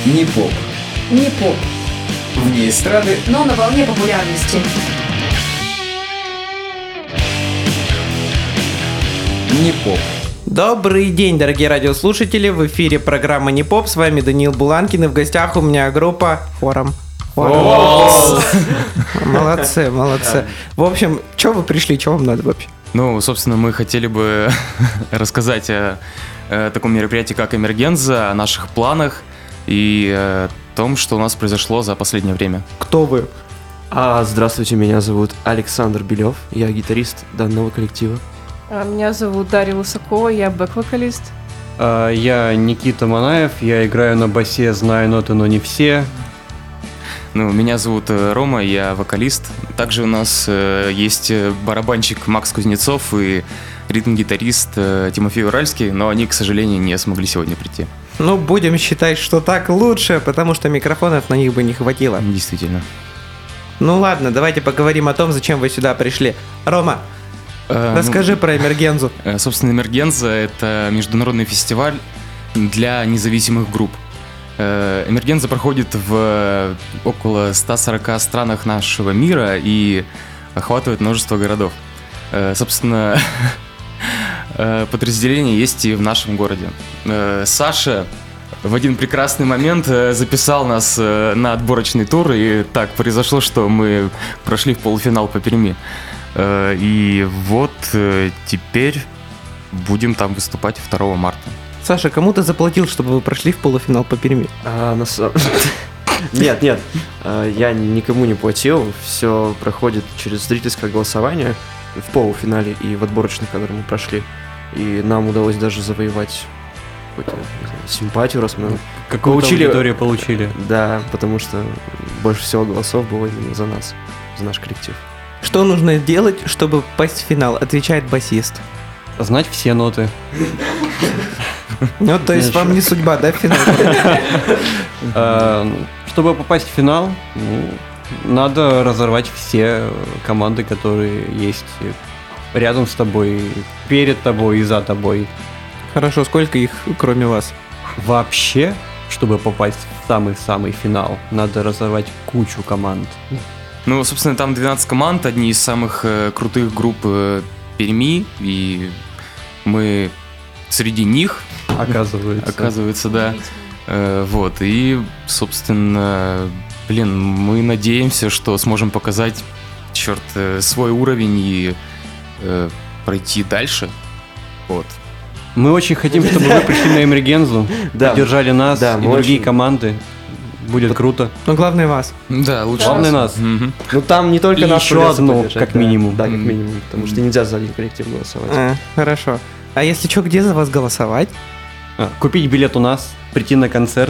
Не поп. Не поп, Вне эстрады. но на волне популярности. Не поп. Добрый день, дорогие радиослушатели, в эфире программа «Не поп», с вами Даниил Буланкин, и в гостях у меня группа Хором. Молодцы. В общем, что вы пришли, что вам надо вообще? Ну, собственно, мы хотели бы рассказать о таком мероприятии, как Эмергенза, о наших планах и о том, что у нас произошло за последнее время. Кто вы? Здравствуйте, меня зовут Александр Белев, я гитарист данного коллектива. Меня зовут Дарья Лысакова, я бэк-вокалист. Я Никита Манаев, я играю на басе, знаю ноты, но не все. Ну, меня зовут Рома, я вокалист. Также у нас есть барабанщик Макс Кузнецов и ритм-гитарист Тимофей Уральский, но они, к сожалению, не смогли сегодня прийти. Ну, будем считать, что так лучше, потому что микрофонов на них бы не хватило. Действительно. Ну ладно, давайте поговорим о том, зачем вы сюда пришли. Рома, расскажи про Эмергензу. Собственно, Эмергенза — это международный фестиваль для независимых групп. Эмергенза проходит в около 140 странах нашего мира и охватывает множество городов. Собственно, подразделение есть и в нашем городе. Саша в один прекрасный момент записал нас на отборочный тур, и так произошло, что мы прошли в полуфинал по Перми. И вот теперь будем там выступать 2 марта. Саша, кому ты заплатил, чтобы вы прошли в полуфинал по Перми? Нет, я никому не платил, все проходит через зрительское голосование в полуфинале и в отборочных, которые мы прошли. И нам удалось даже завоевать какую-то, не знаю, симпатию, раз мы Какую-то аудиторию получили. Да, потому что больше всего голосов было именно за нас, за наш коллектив. Что нужно делать, чтобы попасть в финал? Отвечает басист. Знать все ноты. Ну, то есть вам не судьба, да, в финал? Чтобы попасть в финал, надо разорвать все команды, которые есть рядом с тобой, перед тобой и за тобой. Хорошо, сколько их, кроме вас? Вообще, чтобы попасть в самый-самый финал, надо разорвать кучу команд. Ну, собственно, там 12 команд, одни из самых крутых групп Перми, и мы среди них, оказывается, да. Вот, и, собственно, мы надеемся, что сможем показать, свой уровень и пройти дальше. Вот. Мы очень хотим, чтобы вы пришли на Эмергензу, Да. поддержали нас Да, и мы другие очень- команды. Будет круто. Но главное вас. Да, лучше. Главное нас. Мгм. Ну там не только И нас еще придется одно, поддержать, как да. минимум. Да, как минимум, потому что нельзя за один коллектив голосовать. Хорошо. А если что, где за вас голосовать? Купить билет у нас, прийти на концерт,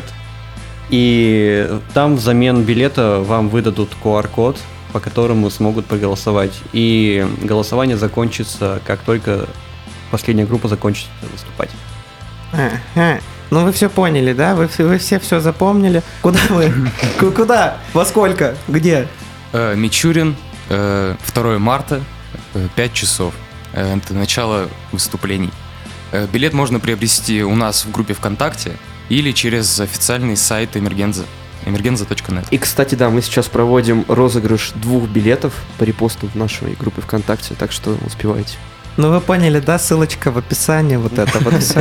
и там взамен билета вам выдадут QR-код, по которому смогут проголосовать. И голосование закончится, как только последняя группа закончит выступать. Ага. Ну вы все поняли, да? Вы все запомнили. Куда вы? Куда? Во сколько? Где? Мичурин, 2 марта, 5 часов. Это начало выступлений. Билет можно приобрести у нас в группе ВКонтакте или через официальный сайт Эмергенза, emergenza.net. И, кстати, да, мы сейчас проводим розыгрыш 2 билетов по репосту в нашей группе ВКонтакте, так что успевайте. Ну вы поняли, да? Ссылочка в описании, вот это вот все.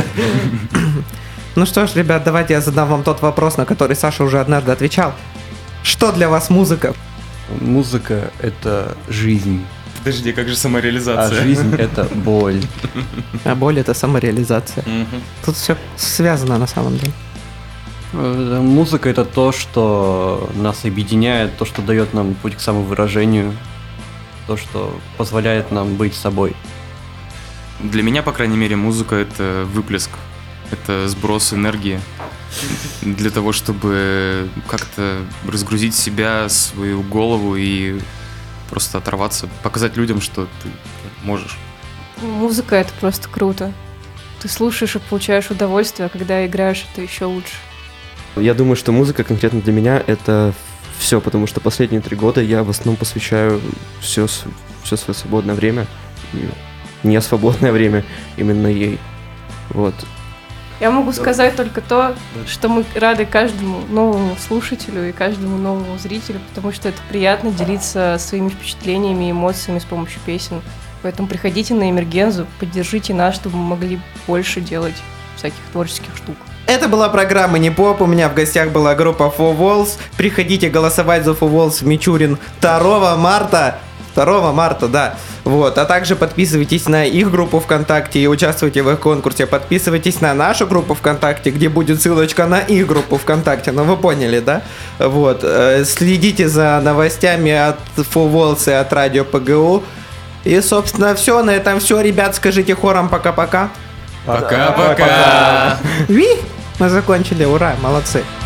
Ну что ж, ребят, давайте я задам вам тот вопрос, на который Саша уже однажды отвечал. Что для вас музыка? Музыка — это жизнь, Подожди, как же а самореализация? жизнь — это боль. А боль — это самореализация. Тут все связано на самом деле. Музыка — это то, что нас объединяет, то, что дает нам путь к самовыражению, то, что позволяет нам быть собой. Для меня, по крайней мере, музыка — это выплеск, это сброс энергии для того, чтобы как-то разгрузить себя, свою голову и просто оторваться, показать людям, что ты можешь. Музыка — это просто круто. Ты слушаешь и получаешь удовольствие, а когда играешь, это еще лучше. Я думаю, что музыка конкретно для меня это все, потому что последние 3 года я в основном посвящаю все свое свободное время, не свободное время, именно ей. Вот. Я могу сказать только то, что мы рады каждому новому слушателю и каждому новому зрителю, потому что это приятно делиться своими впечатлениями и эмоциями с помощью песен. Поэтому приходите на Эмергензу, поддержите нас, чтобы мы могли больше делать всяких творческих штук. Это была программа «Не поп». У меня в гостях была группа Four Walls. Приходите голосовать за Four Walls в Мичурин 2 марта. 2 марта, да. Вот. А также подписывайтесь на их группу ВКонтакте и участвуйте в их конкурсе. Подписывайтесь на нашу группу ВКонтакте, где будет ссылочка на их группу ВКонтакте. Ну, вы поняли, да? Вот. Следите за новостями от Four Walls и от радио ПГУ. И, собственно, все. На этом все. Ребят, скажите хором пока-пока. Пока-пока. Ви! Мы закончили. Ура, молодцы.